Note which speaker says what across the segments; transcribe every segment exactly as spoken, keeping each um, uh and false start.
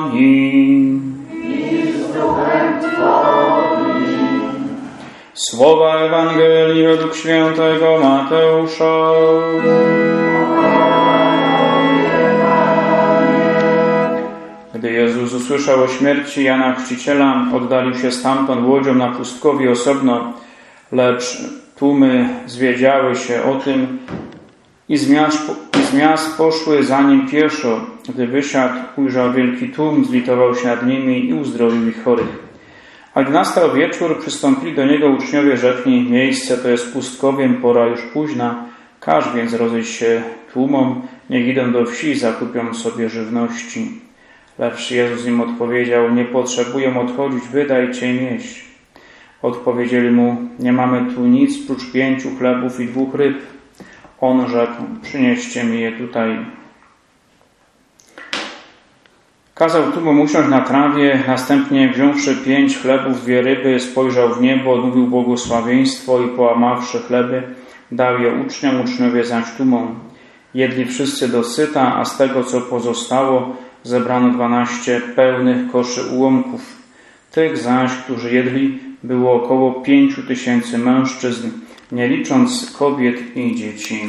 Speaker 1: Pani. Słowa Ewangelii według świętego Mateusza. Gdy Jezus usłyszał o śmierci Jana Chrzciciela, oddalił się stamtąd łodzią na pustkowie osobno, lecz tłumy zwiedziały się o tym i z miast, i z miast poszły za nim pieszo. Gdy wysiadł, ujrzał wielki tłum, zlitował się nad nimi i uzdrowił ich chorych. A gdy nastał wieczór, przystąpili do niego uczniowie, rzekli: miejsce to jest pustkowiem, pora już późna, każ więc rozejść się tłumom, niech idą do wsi i zakupią sobie żywności. Lecz Jezus im odpowiedział: nie potrzebują odchodzić, wydajcie im jeść. Odpowiedzieli mu: nie mamy tu nic prócz pięciu chlebów i dwóch ryb. On rzekł: przynieście mi je tutaj. Kazał tłumom usiąść na trawie, następnie wziąwszy pięć chlebów, dwie ryby, spojrzał w niebo, odmówił błogosławieństwo i połamawszy chleby, dał je uczniom, uczniowie zaś tłumom. Jedli wszyscy dosyta, a z tego, co pozostało, zebrano dwanaście pełnych koszy ułomków. Tych zaś, którzy jedli, było około pięciu tysięcy mężczyzn, nie licząc kobiet i dzieci.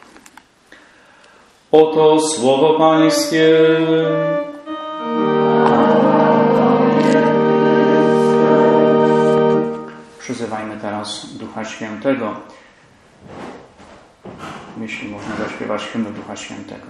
Speaker 1: Oto słowo Pańskie. Przyzywajmy teraz Ducha Świętego. Jeśli można zaśpiewać hymn Ducha Świętego.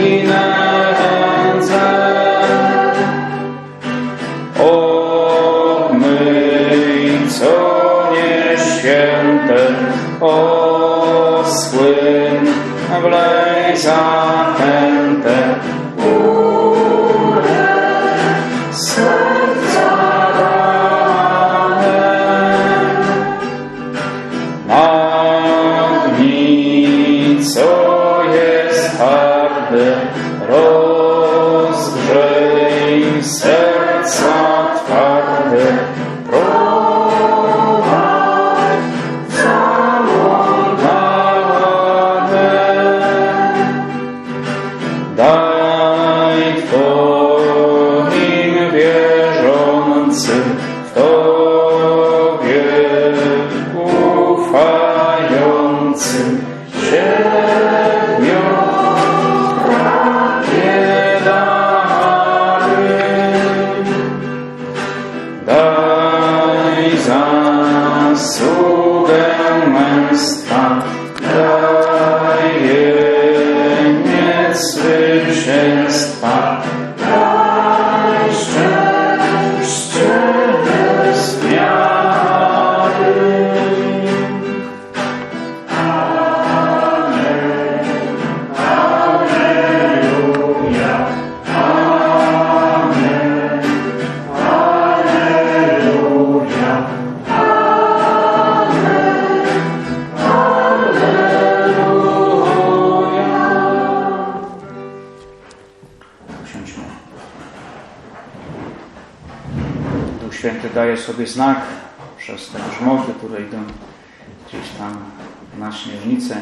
Speaker 2: Oh
Speaker 1: Duch Święty daje sobie znak przez te grzmoty, które idą gdzieś tam na śnieżnicę.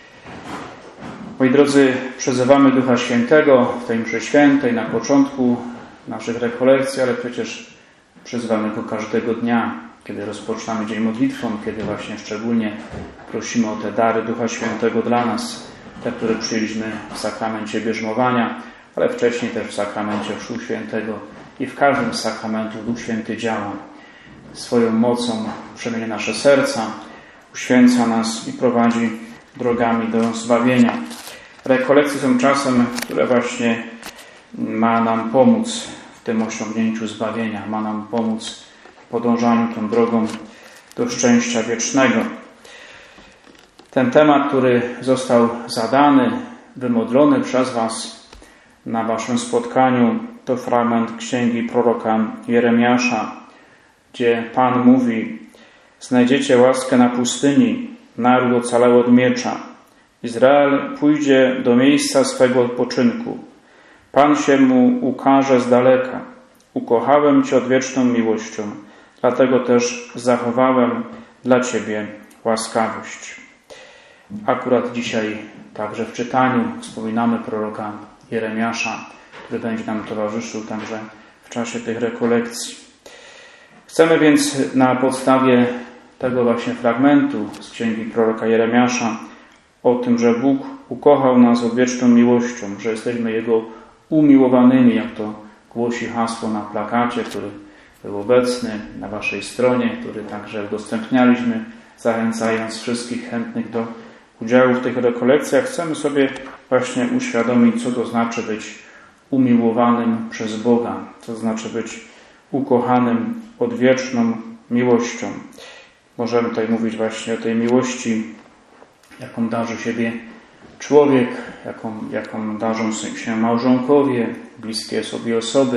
Speaker 1: Moi drodzy, przyzywamy Ducha Świętego w tej mszy świętej na początku naszych rekolekcji, ale przecież przyzywamy Go każdego dnia, kiedy rozpoczynamy dzień modlitwą, kiedy właśnie szczególnie prosimy o te dary Ducha Świętego dla nas, te, które przyjęliśmy w sakramencie bierzmowania, ale wcześniej też w sakramencie Chrztu Świętego i w każdym z sakramentów Duch Święty działa. Swoją mocą przemienia nasze serca, uświęca nas i prowadzi drogami do zbawienia. Rekolekcje są czasem, które właśnie ma nam pomóc w tym osiągnięciu zbawienia, ma nam pomóc w podążaniu tą drogą do szczęścia wiecznego. Ten temat, który został zadany, wymodlony przez Was na Waszym spotkaniu, to fragment księgi proroka Jeremiasza, gdzie Pan mówi: znajdziecie łaskę na pustyni, naród ocalały od miecza. Izrael pójdzie do miejsca swego odpoczynku. Pan się mu ukaże z daleka. Ukochałem Cię odwieczną miłością, dlatego też zachowałem dla Ciebie łaskawość. Akurat dzisiaj także w czytaniu wspominamy proroka Jeremiasza, który będzie nam towarzyszył także w czasie tych rekolekcji. Chcemy więc na podstawie tego właśnie fragmentu z księgi proroka Jeremiasza o tym, że Bóg ukochał nas odwieczną miłością, że jesteśmy Jego umiłowanymi, jak to głosi hasło na plakacie, który był obecny na Waszej stronie, który także udostępnialiśmy, zachęcając wszystkich chętnych do udziału w tych rekolekcjach. Chcemy sobie właśnie uświadomić, co to znaczy być umiłowanym przez Boga, co to znaczy być ukochanym odwieczną miłością. Możemy tutaj mówić właśnie o tej miłości, jaką darzy siebie człowiek, jaką, jaką darzą się małżonkowie, bliskie sobie osoby,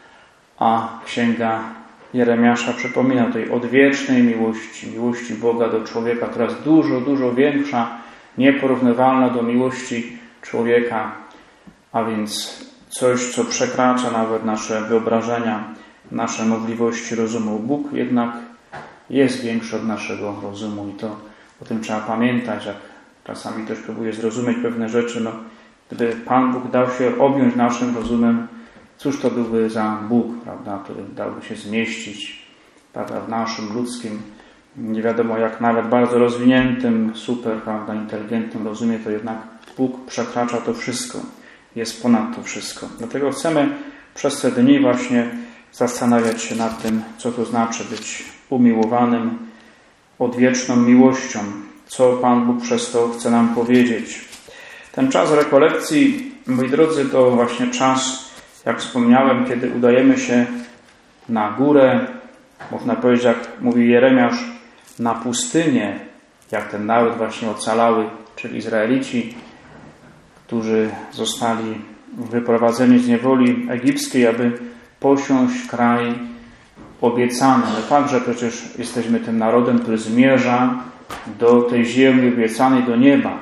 Speaker 1: a księga Jeremiasza przypomina o tej odwiecznej miłości, miłości Boga do człowieka, która jest dużo, dużo większa, nieporównywalna do miłości człowieka, a więc coś, co przekracza nawet nasze wyobrażenia, nasze możliwości rozumu. Bóg jednak jest większy od naszego rozumu i to o tym trzeba pamiętać, jak czasami ktoś próbuje zrozumieć pewne rzeczy. No, gdyby Pan Bóg dał się objąć naszym rozumem, cóż to byłby za Bóg, prawda, który dałby się zmieścić, prawda, w naszym ludzkim, nie wiadomo jak nawet bardzo rozwiniętym, super, prawda, inteligentnym rozumie, to jednak Bóg przekracza to wszystko, jest ponad to wszystko. Dlatego chcemy przez te dni właśnie zastanawiać się nad tym, co to znaczy być umiłowanym odwieczną miłością, co Pan Bóg przez to chce nam powiedzieć. Ten czas rekolekcji, moi drodzy, to właśnie czas, jak wspomniałem, kiedy udajemy się na górę, można powiedzieć, jak mówi Jeremiasz, na pustynię, jak ten naród właśnie ocalały, czyli Izraelici, którzy zostali wyprowadzeni z niewoli egipskiej, aby posiąść kraj obiecany. My także przecież jesteśmy tym narodem, który zmierza do tej ziemi obiecanej, do nieba.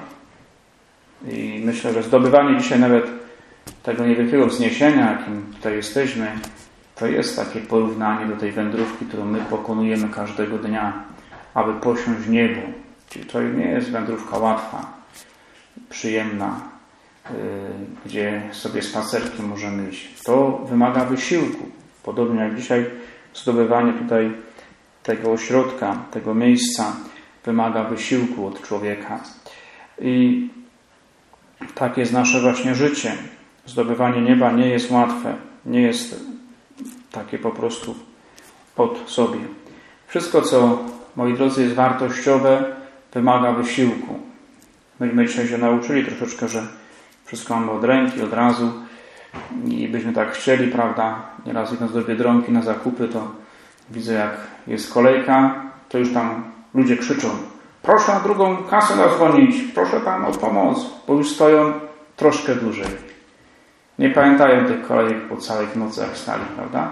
Speaker 1: I myślę, że zdobywanie dzisiaj nawet tego niewielkiego wzniesienia, jakim tutaj jesteśmy, to jest takie porównanie do tej wędrówki, którą my pokonujemy każdego dnia, aby posiąść niebo. Czyli to nie jest wędrówka łatwa, przyjemna, yy, gdzie sobie spacerkiem możemy iść. To wymaga wysiłku. Podobnie jak dzisiaj zdobywanie tutaj tego ośrodka, tego miejsca wymaga wysiłku od człowieka. I tak jest nasze właśnie życie. Zdobywanie nieba nie jest łatwe, nie jest takie po prostu od sobie. Wszystko, co, moi drodzy, jest wartościowe, wymaga wysiłku. Myśmy dzisiaj się nauczyli troszeczkę, że wszystko mamy od ręki, od razu i byśmy tak chcieli, prawda, nieraz idąc do Biedronki na zakupy, to widzę, jak jest kolejka, to już tam ludzie krzyczą: proszę na drugą kasę zadzwonić, proszę tam o pomoc, bo już stoją troszkę dłużej. Nie pamiętają tych kolejek po całych nocach stali, prawda?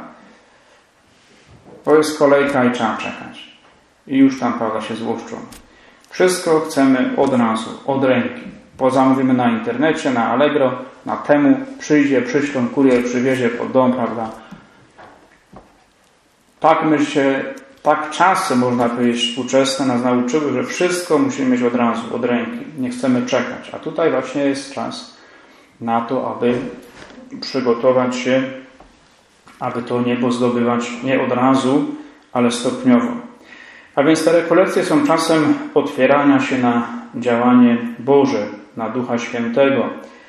Speaker 1: Bo jest kolejka i trzeba czekać. I już tam, prawda, się złoszczą. Wszystko chcemy od razu, od ręki. Pozamówimy na internecie, na Allegro, na Temu, przyjdzie, przyślą, kurier przywiezie pod dom, prawda? tak my się, tak czasy, można powiedzieć, współczesne nas nauczyły, że wszystko musimy mieć od razu, od ręki. Nie chcemy czekać. A tutaj właśnie jest czas na to, aby przygotować się, aby to niebo zdobywać nie od razu, ale stopniowo. A więc te rekolekcje są czasem otwierania się na działanie Boże, na Ducha Świętego,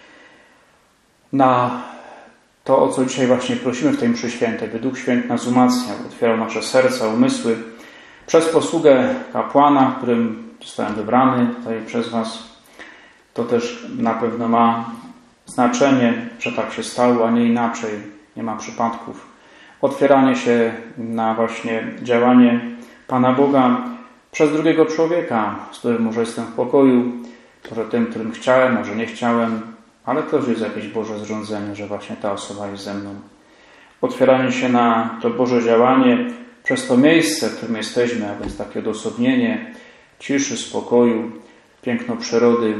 Speaker 1: na to, o co dzisiaj właśnie prosimy w tej mszy świętej, by Duch Święty nas umacniał, otwierał nasze serca, umysły, przez posługę kapłana, którym zostałem wybrany tutaj przez Was. To też na pewno ma znaczenie, że tak się stało, a nie inaczej. Nie ma przypadków. Otwieranie się na właśnie działanie Pana Boga przez drugiego człowieka, z którym może jestem w pokoju, może tym, którym chciałem, może nie chciałem, ale to już jest jakieś Boże zrządzenie, że właśnie ta osoba jest ze mną. Otwieranie się na to Boże działanie przez to miejsce, w którym jesteśmy, a więc takie odosobnienie, ciszy, spokoju, piękno przyrody,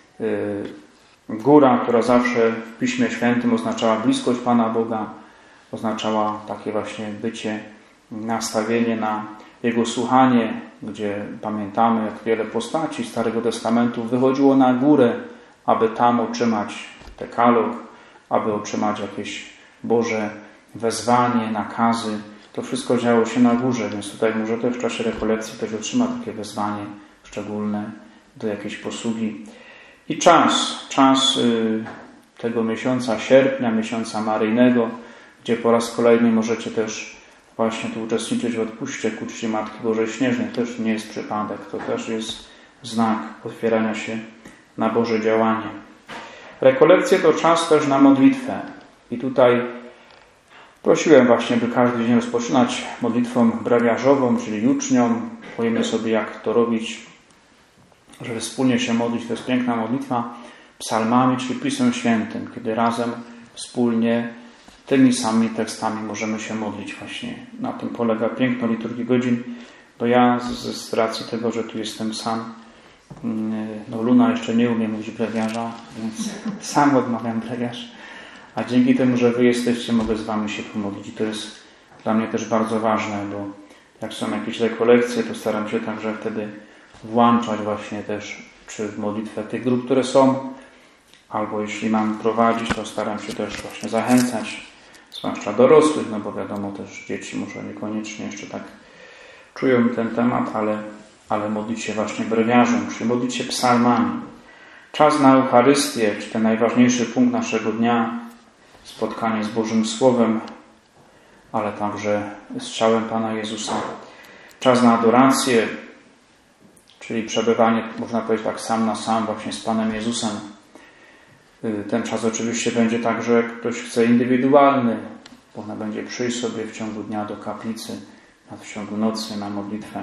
Speaker 1: góra, która zawsze w Piśmie Świętym oznaczała bliskość Pana Boga, oznaczała takie właśnie bycie, nastawienie na Jego słuchanie, gdzie pamiętamy, jak wiele postaci Starego Testamentu wychodziło na górę, aby tam otrzymać dekalog, aby otrzymać jakieś Boże wezwanie, nakazy. To wszystko działo się na górze, więc tutaj może też w czasie rekolekcji ktoś otrzyma takie wezwanie szczególne do jakiejś posługi. I czas, czas y, tego miesiąca sierpnia, miesiąca maryjnego, gdzie po raz kolejny możecie też właśnie tu uczestniczyć w odpuście ku czci Matki Bożej Śnieżnej. To też nie jest przypadek, to też jest znak otwierania się na Boże działanie. Rekolekcje to czas też na modlitwę. I tutaj prosiłem właśnie, by każdy dzień rozpoczynać modlitwą brewiarzową, czyli jucznią. Powiemy sobie, jak to robić, żeby wspólnie się modlić. To jest piękna modlitwa psalmami, czyli Pismem Świętym, kiedy razem, wspólnie tymi samymi tekstami możemy się modlić właśnie. Na tym polega piękno liturgii godzin. To ja z, z racji tego, że tu jestem sam, no Luna jeszcze nie umie mówić brewiarza, więc sam odmawiam brewiarz. A dzięki temu, że wy jesteście, mogę z wami się pomodlić. I to jest dla mnie też bardzo ważne, bo jak są jakieś rekolekcje, to staram się także wtedy włączać właśnie też czy w modlitwę tych grup, które są, albo jeśli mam prowadzić, to staram się też właśnie zachęcać, zwłaszcza dorosłych, no bo wiadomo też dzieci może niekoniecznie jeszcze tak czują ten temat, ale, ale modlić się właśnie brewiarzem, czyli modlić się psalmami. Czas na Eucharystię, czy ten najważniejszy punkt naszego dnia, spotkanie z Bożym Słowem, ale także z ciałem Pana Jezusa. Czas na adorację, czyli przebywanie, można powiedzieć tak, sam na sam właśnie z Panem Jezusem. Ten czas oczywiście będzie także, jak ktoś chce, indywidualny. Można będzie przyjść sobie w ciągu dnia do kaplicy, w ciągu nocy na modlitwę.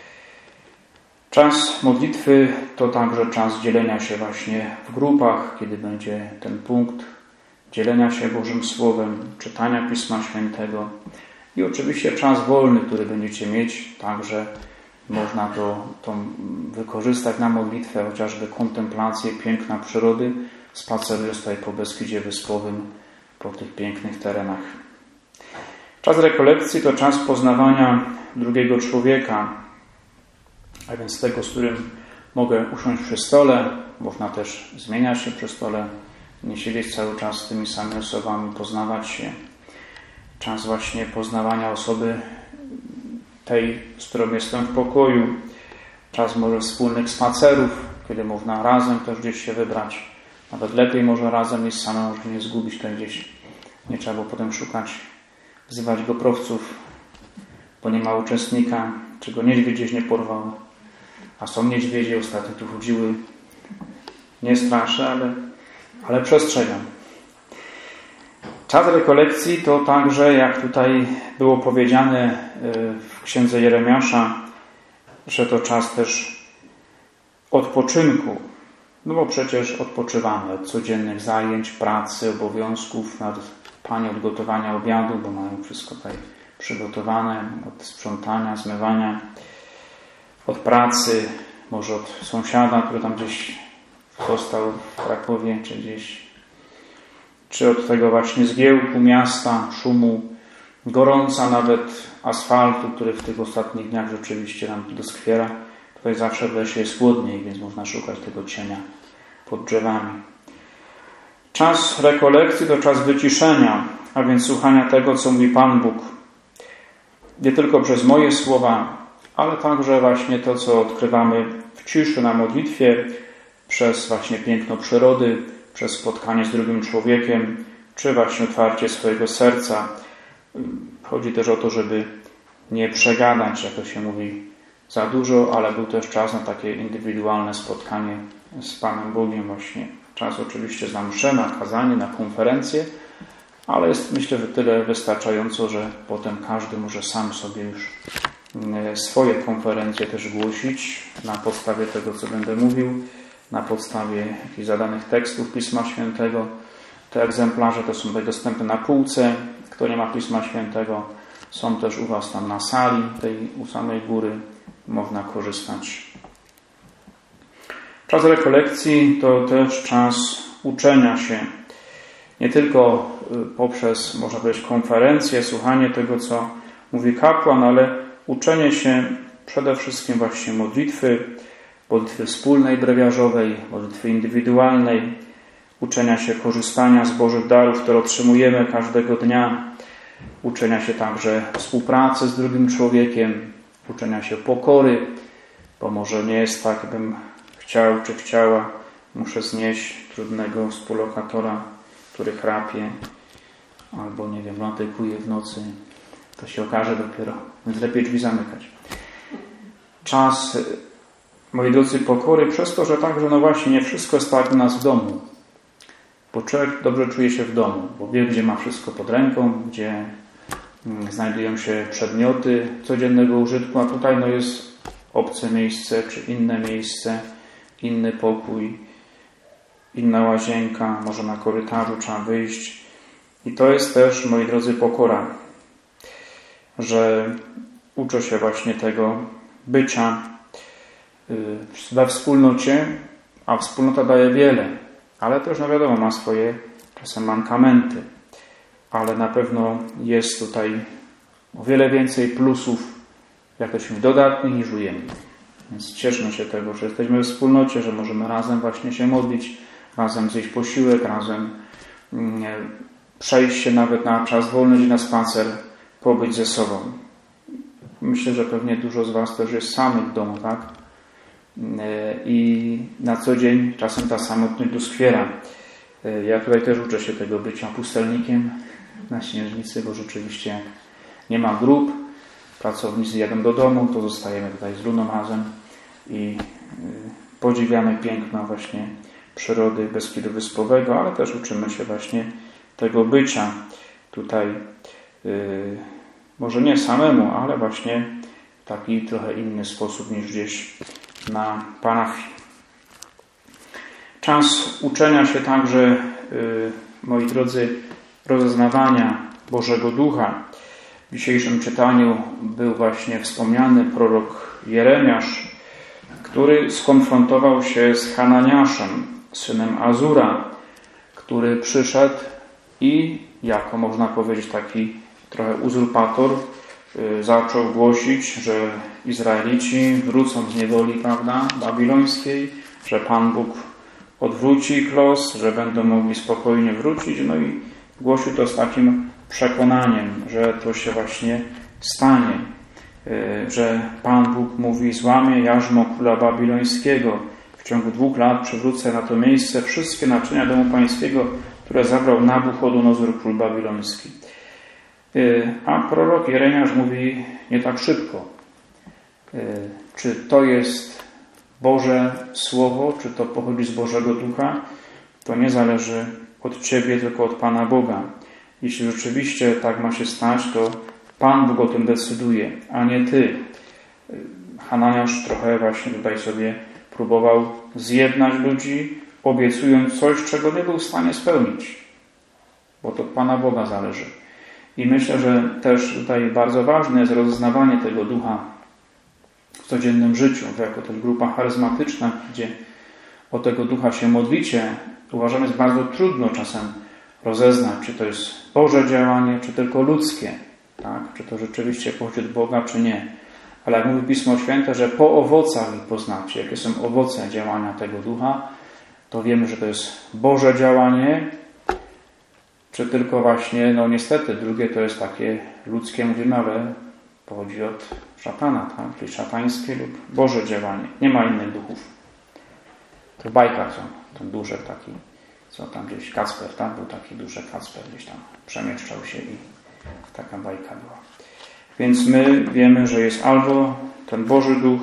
Speaker 1: Czas modlitwy to także czas dzielenia się właśnie w grupach, kiedy będzie ten punkt dzielenia się Bożym Słowem, czytania Pisma Świętego i oczywiście czas wolny, który będziecie mieć, także można to, to wykorzystać na modlitwę, chociażby kontemplację piękna przyrody, spacerując tutaj po Beskidzie Wyspowym, po tych pięknych terenach. Czas rekolekcji to czas poznawania drugiego człowieka, a więc tego, z którym mogę usiąść przy stole, można też zmieniać się przy stole, nie siedzieć cały czas z tymi samymi osobami, poznawać się. Czas właśnie poznawania osoby tej, z którą jestem w pokoju. Czas może wspólnych spacerów, kiedy można razem też gdzieś się wybrać. Nawet lepiej może razem niż samemu, żeby nie zgubić tutaj gdzieś. Nie trzeba było potem szukać, wzywać goprowców, bo nie ma uczestnika, czy go niedźwiedź gdzieś nie porwał. A są niedźwiedzie, ostatnio tu chodziły. Nie straszę, ale, ale przestrzegam. Czas rekolekcji to także, jak tutaj było powiedziane w księdze Jeremiasza, że to czas też odpoczynku. No bo przecież odpoczywamy od codziennych zajęć, pracy, obowiązków, nawet panie od gotowania obiadu, bo mają wszystko tutaj przygotowane, od sprzątania, zmywania, od pracy, może od sąsiada, który tam gdzieś został w Krakowie, czy gdzieś, czy od tego właśnie zgiełku miasta, szumu, gorąca nawet asfaltu, który w tych ostatnich dniach rzeczywiście nam doskwiera. Tutaj zawsze w lesie jest chłodniej, więc można szukać tego cienia pod drzewami. Czas rekolekcji to czas wyciszenia, a więc słuchania tego, co mówi Pan Bóg. Nie tylko przez moje słowa, ale także właśnie to, co odkrywamy w ciszy na modlitwie, przez właśnie piękno przyrody, przez spotkanie z drugim człowiekiem, czy właśnie otwarcie swojego serca. Chodzi też o to, żeby nie przegadać, jak to się mówi, za dużo, ale był też czas na takie indywidualne spotkanie z Panem Bogiem właśnie. Czas oczywiście na mszę, na kazanie, na konferencję, ale jest, myślę, że tyle wystarczająco, że potem każdy może sam sobie już swoje konferencje też głosić na podstawie tego, co będę mówił, na podstawie jakichś zadanych tekstów Pisma Świętego. Te egzemplarze to są tutaj dostępne na półce. Kto nie ma Pisma Świętego, są też u Was tam na sali, tej u samej góry. Można korzystać. Czas rekolekcji to też czas uczenia się. Nie tylko poprzez, można powiedzieć, konferencję, słuchanie tego, co mówi kapłan, ale uczenie się przede wszystkim właśnie modlitwy, modlitwy wspólnej brewiarzowej, modlitwy indywidualnej, uczenia się korzystania z Bożych darów, które otrzymujemy każdego dnia, uczenia się także współpracy z drugim człowiekiem, uczenia się pokory, bo może nie jest tak, bym chciał czy chciała, muszę znieść trudnego współlokatora, który chrapie albo, nie wiem, latykuje w nocy. To się okaże dopiero, więc lepiej drzwi zamykać. Czas, moi drodzy, pokory przez to, że także, no właśnie, nie wszystko jest tak u nas w domu. Bo człowiek dobrze czuje się w domu, bo wie, gdzie ma wszystko pod ręką, gdzie znajdują się przedmioty codziennego użytku, a tutaj no jest obce miejsce, czy inne miejsce, inny pokój, inna łazienka, może na korytarzu trzeba wyjść. I to jest też, moi drodzy, pokora, że uczę się właśnie tego bycia we wspólnocie, a wspólnota daje wiele, ale też, no wiadomo, ma swoje czasem mankamenty, ale na pewno jest tutaj o wiele więcej plusów, jak to się mówi, dodatnich niż ujemnych. Więc cieszmy się tego, że jesteśmy w wspólnocie, że możemy razem właśnie się modlić, razem zjeść posiłek, razem nie, przejść się nawet na czas wolny, na spacer, pobyć ze sobą. Myślę, że pewnie dużo z Was też jest samych w domu, tak? I na co dzień czasem ta samotność doskwiera. Ja tutaj też uczę się tego bycia pustelnikiem na Śnieżnicy, bo rzeczywiście jak nie ma grup, pracownicy jadą do domu, to zostajemy tutaj z Luną razem i podziwiamy piękno właśnie przyrody Beskidu Wyspowego, ale też uczymy się właśnie tego bycia tutaj, może nie samemu, ale właśnie w taki trochę inny sposób niż gdzieś na parafii. Czas uczenia się także, moi drodzy, rozeznawania Bożego Ducha. W dzisiejszym czytaniu był właśnie wspomniany prorok Jeremiasz, który skonfrontował się z Hananiaszem, synem Azura, który przyszedł i jako, można powiedzieć, taki trochę uzurpator zaczął głosić, że Izraelici wrócą z niewoli, prawda, babilońskiej, że Pan Bóg odwróci ich los, że będą mogli spokojnie wrócić. No i głosił to z takim przekonaniem, że to się właśnie stanie, że Pan Bóg mówi: złamię jarzmo króla babilońskiego, w ciągu dwóch lat przywrócę na to miejsce wszystkie naczynia domu pańskiego, które zabrał Nabuchodonozor, król babiloński. A prorok Jeremiasz mówi nie tak szybko. Czy to jest Boże Słowo, czy to pochodzi z Bożego Ducha, to nie zależy od Ciebie, tylko od Pana Boga. Jeśli rzeczywiście tak ma się stać, to Pan Bóg o tym decyduje, a nie Ty. Hananiasz trochę właśnie tutaj sobie próbował zjednać ludzi, obiecując coś, czego nie był w stanie spełnić, bo to od Pana Boga zależy. I myślę, że też tutaj bardzo ważne jest rozeznawanie tego ducha w codziennym życiu, że jako też grupa charyzmatyczna, gdzie o tego ducha się modlicie, uważam, jest bardzo trudno czasem rozeznać, czy to jest Boże działanie, czy tylko ludzkie. tak? Czy to rzeczywiście pochodzi od Boga, czy nie. Ale jak mówi Pismo Święte, że po owocach ich poznacie, jakie są owoce działania tego Ducha, to wiemy, że to jest Boże działanie, czy tylko właśnie, no niestety, drugie to jest takie ludzkie, mówimy, ale pochodzi od szatana, tak? Czyli szatańskie lub Boże działanie. Nie ma innych duchów. To w bajkach są, ten duszek taki, co tam gdzieś, Kacper, tak? Był taki duszek Kacper, gdzieś tam przemieszczał się i taka bajka była. Więc my wiemy, że jest albo ten Boży Duch,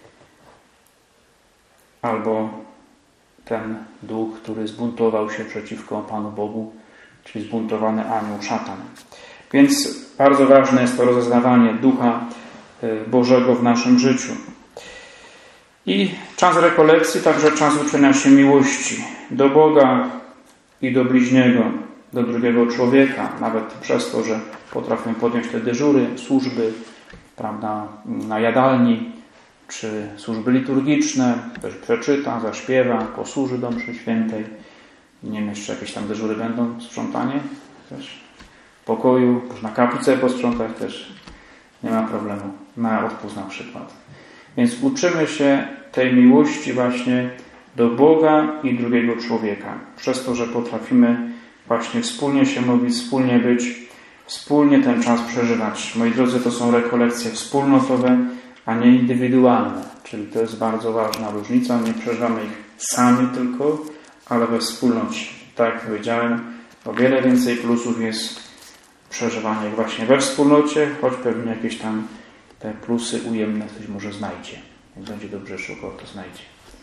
Speaker 1: albo ten duch, który zbuntował się przeciwko Panu Bogu, czyli zbuntowany anioł, szatan. Więc bardzo ważne jest to rozeznawanie Ducha Bożego w naszym życiu. I czas rekolekcji, także czas uczenia się miłości do Boga i do bliźniego, do drugiego człowieka, nawet przez to, że potrafimy podjąć te dyżury, służby, prawda, na jadalni, czy służby liturgiczne, ktoś przeczyta, zaśpiewa, posłuży do mszy świętej. Nie wiem, jeszcze jakieś tam dyżury będą, sprzątanie też w pokoju, można kaplicę posprzątać też, nie ma problemu, na odpust na przykład. Więc uczymy się tej miłości właśnie do Boga i drugiego człowieka. Przez to, że potrafimy właśnie wspólnie się modlić, wspólnie być, wspólnie ten czas przeżywać. Moi drodzy, to są rekolekcje wspólnotowe, a nie indywidualne. Czyli to jest bardzo ważna różnica. Nie przeżywamy ich sami tylko, ale we wspólnocie. Tak jak powiedziałem, o wiele więcej plusów jest przeżywanie właśnie we wspólnocie, choć pewnie jakieś tam te plusy ujemne ktoś może znajdzie. Jak będzie dobrze szukał, to znajdzie.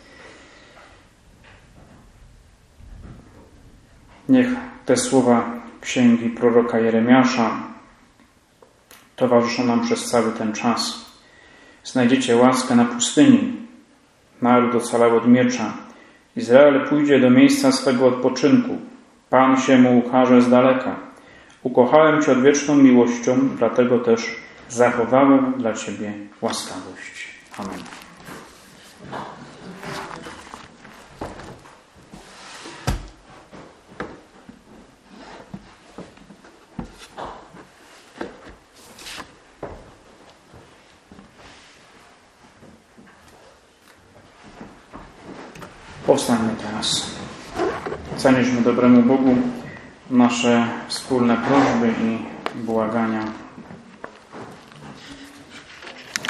Speaker 1: Niech te słowa księgi proroka Jeremiasza towarzyszą nam przez cały ten czas. Znajdziecie łaskę na pustyni. Naród ocalał od miecza. Izrael pójdzie do miejsca swego odpoczynku. Pan się mu ukaże z daleka. Ukochałem Cię odwieczną miłością, dlatego też zachowałem dla Ciebie łaskawość. Amen. Powstańmy teraz. Zanieśmy dobremu Bogu nasze wspólne prośby i błagania.